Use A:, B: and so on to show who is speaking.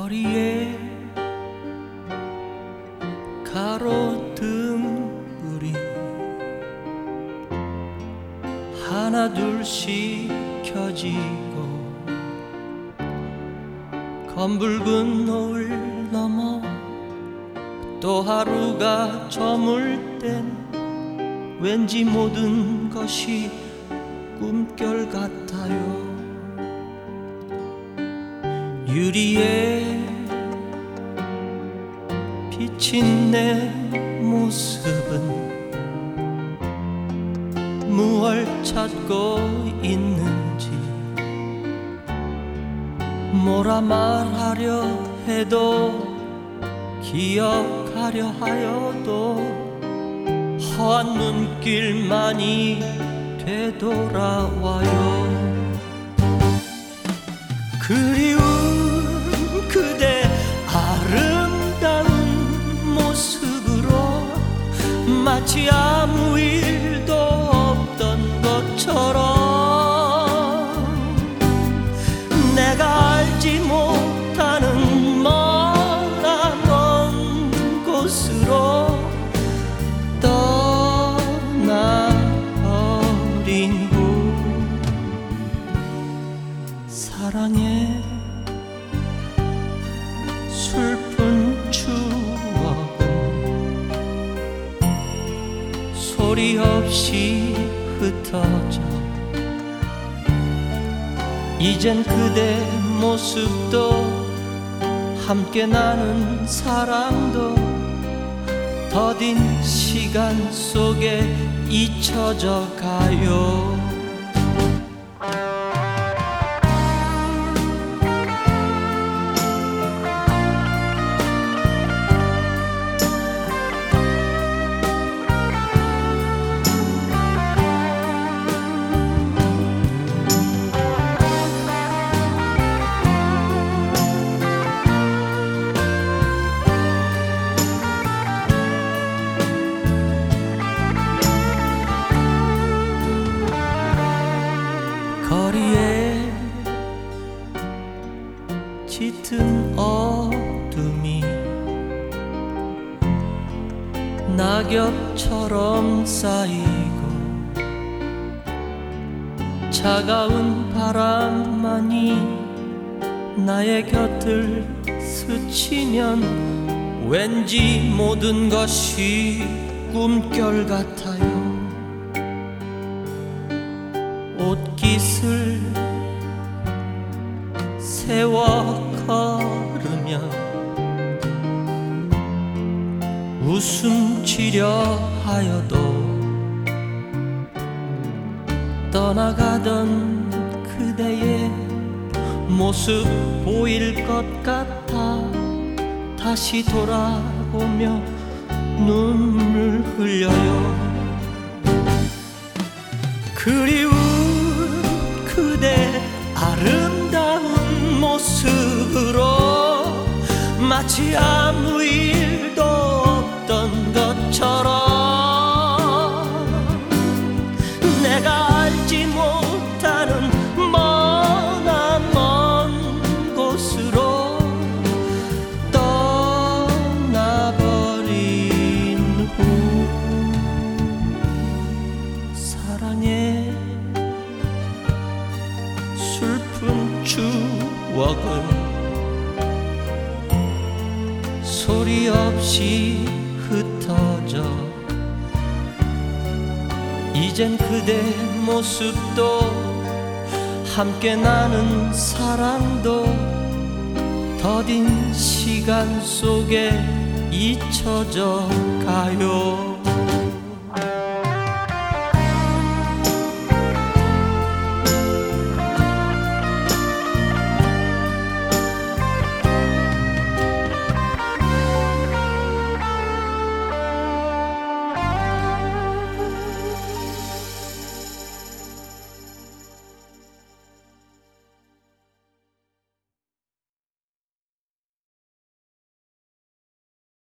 A: 거리에 가로등불이 하나 둘씩 켜지고 검붉은 노을 넘어 또 하루가 저물 땐 왠지 모든 것이 꿈결 같아요. 유리에 비친 내 모습은 무얼 찾고 있는지 뭐라 말하려 해도 기억하려 하여도 허한 눈길만이 되돌아와요. 그리운 그대 아름다운 모습으로 마치 아무 일도 없던 것처럼 내가 알지 못하는 머나먼 곳으로 떠나버린 후 사랑의 슬픈 추억은 소리 없이 흩어져 이젠 그대 모습도 함께 나눈 사랑도 더딘 시간 속에 잊혀져 가요. 거리에 짙은 어둠이 낙엽처럼 쌓이고 차가운 바람만이 나의 곁을 스치면 왠지 모든 것이 꿈결 같아요. 옷깃을 세워 걸으며 웃음 지려 하여도 떠나가던 그대의 모습 보일 것 같아 다시 돌아보며 눈물 흘려요. 그리운 그대 아름다운 모습으로 마치 아무 일도 없던 것처럼 내가 알지 못하는 머나먼 곳으로 떠나버린 후 사랑의 슬픈 추억은 소리 없이 흩어져 이젠 그대 모습도 함께 나눈 사랑도 더딘 시간 속에 잊혀져 가요.